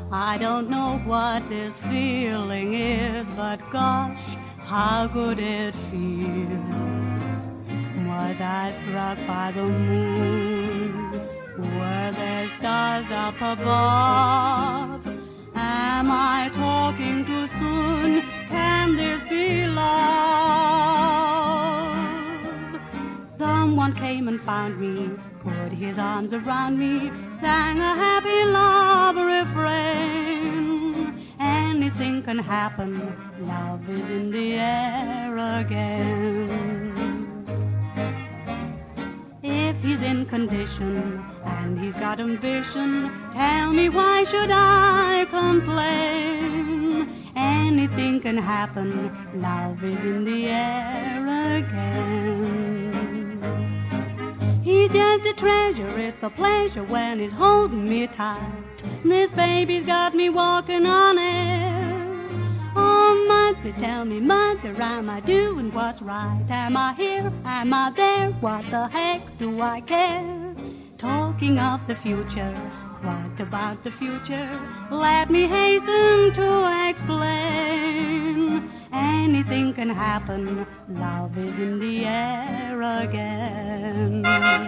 I don't know what this feeling is, but gosh, how good it feels. Was I struck by the moon? Were there stars up above? Am I talking too soon? Can this be love? Someone came and found me, put his arms around me, sang a happy love refrain. Anything can happen, love is in the air again. If he's in condition and he's got ambition, tell me why should I complain? Anything can happen, love is in the air again. He's just a treasure, it's a pleasure when he's holding me tight. This baby's got me walking on air. Oh, mother, tell me, mother, am I doing what's right? Am I here? Am I there? What the heck do I care? Talking of the future, what about the future? Let me hasten to explain. Anything can happen, love is in the air again.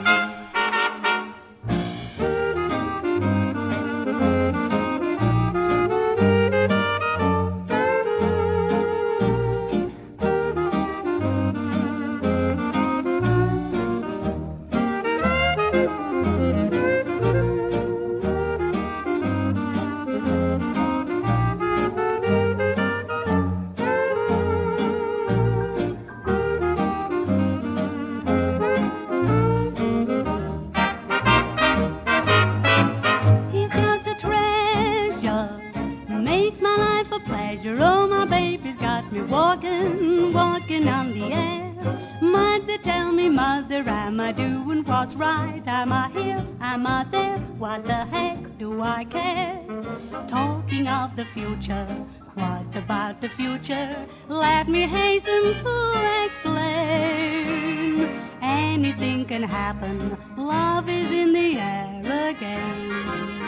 Oh, my baby's got me walking, walking on the air. Mother, tell me, mother, am I doing what's right? Am I here? Am I there? What the heck do I care? Talking of the future, what about the future? Let me hasten to explain. Anything can happen, love is in the air again.